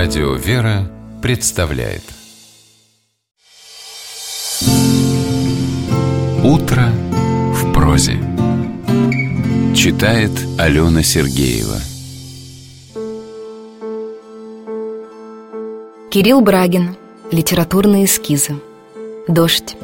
Радио «Вера» представляет «Утро в прозе». Читает Алена Сергеева. Кирилл Брагин. Литературные эскизы. Дождь.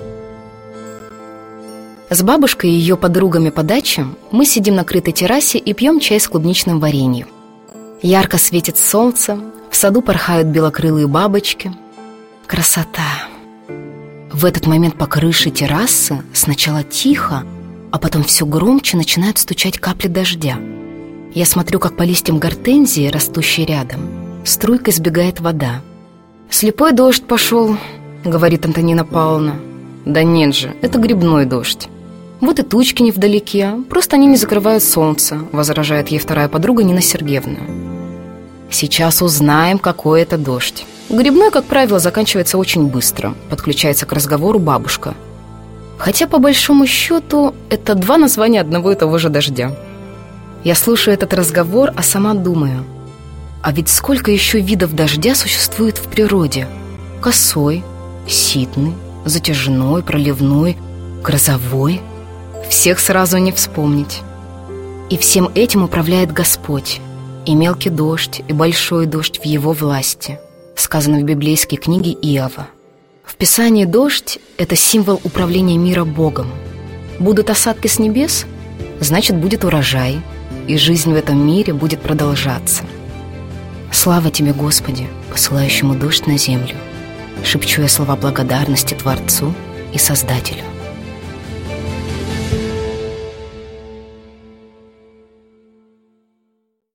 С бабушкой и ее подругами по даче мы сидим на крытой террасе и пьем чай с клубничным вареньем. Ярко светит солнце, в саду порхают белокрылые бабочки. Красота! В этот момент по крыше террасы сначала тихо, а потом все громче начинают стучать капли дождя. Я смотрю, как по листьям гортензии, растущей рядом, струйкой сбегает вода. «Слепой дождь пошел», — говорит Антонина Павловна. «Да нет же, это грибной дождь». «Вот и тучки невдалеке, просто они не закрывают солнце», — возражает ей вторая подруга Нина Сергеевна. «Сейчас узнаем, какой это дождь». Грибной, как правило, заканчивается очень быстро, подключается к разговору бабушка. Хотя, по большому счету, это два названия одного и того же дождя. Я слушаю этот разговор, а сама думаю, а ведь сколько еще видов дождя существует в природе? Косой, ситный, затяжной, проливной, грозовой. Всех сразу не вспомнить. И всем этим управляет Господь. И мелкий дождь, и большой дождь в Его власти, сказано в библейской книге Иова. В Писании дождь – это символ управления мира Богом. Будут осадки с небес, значит, будет урожай, и жизнь в этом мире будет продолжаться. Слава Тебе, Господи, посылающему дождь на землю. Шепчу я слова благодарности Творцу и Создателю.